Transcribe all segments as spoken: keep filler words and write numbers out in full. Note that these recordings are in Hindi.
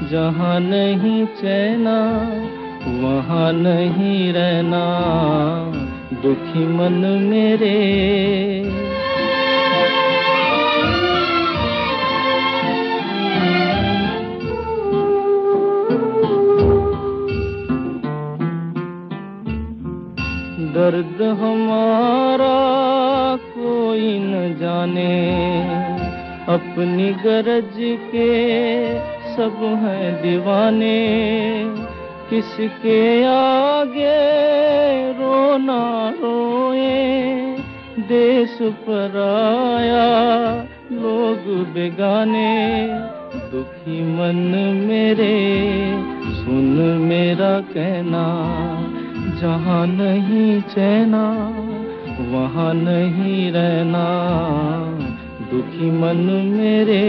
जहाँ नहीं चैना वहाँ नहीं रहना, दुखी मन मेरे। दर्द हमारा कोई न जाने, अपनी गरज के सब हैं दीवाने। किसके आगे रोना रोए, देश पराया लोग बेगाने। दुखी मन मेरे सुन मेरा कहना, जहाँ नहीं चैना वहाँ नहीं रहना, दुखी मन मेरे।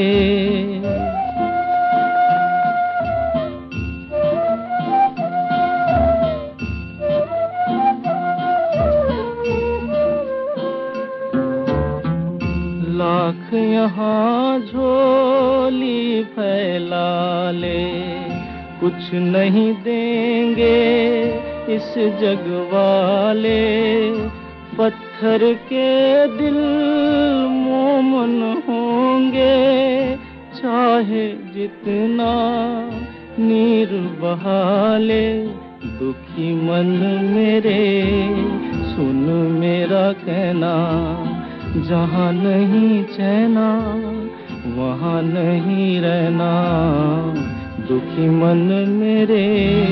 लाख यहाँ झोली फैला ले, कुछ नहीं देंगे इस जग वाले। पत्थर के दिल मोमन होंगे, चाहे जितना नीर बहा ले। दुखी मन मेरे सुन मेरा कहना, जहाँ नहीं चैना वहाँ नहीं रहना, दुखी मन मेरे।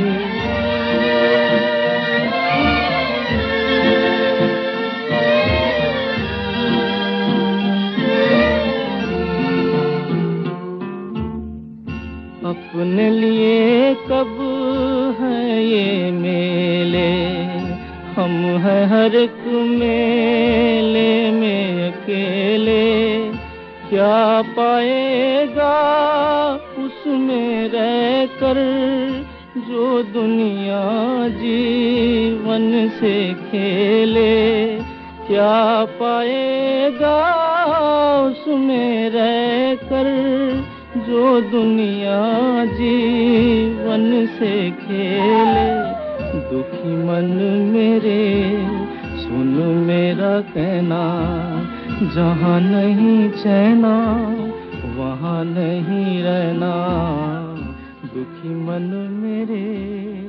अपने लिए कब है ये मेले, हम हैं हर एक मेले में अकेले। क्या पाएगा उसमें रहकर जो दुनिया जीवन से खेले। क्या पाएगा उसमें रहकर जो दुनिया जीवन से खेले। दुखी मन मेरे सुन मेरा कहना, जहाँ नहीं चैना वहाँ नहीं रहना, दुखी मन मेरे।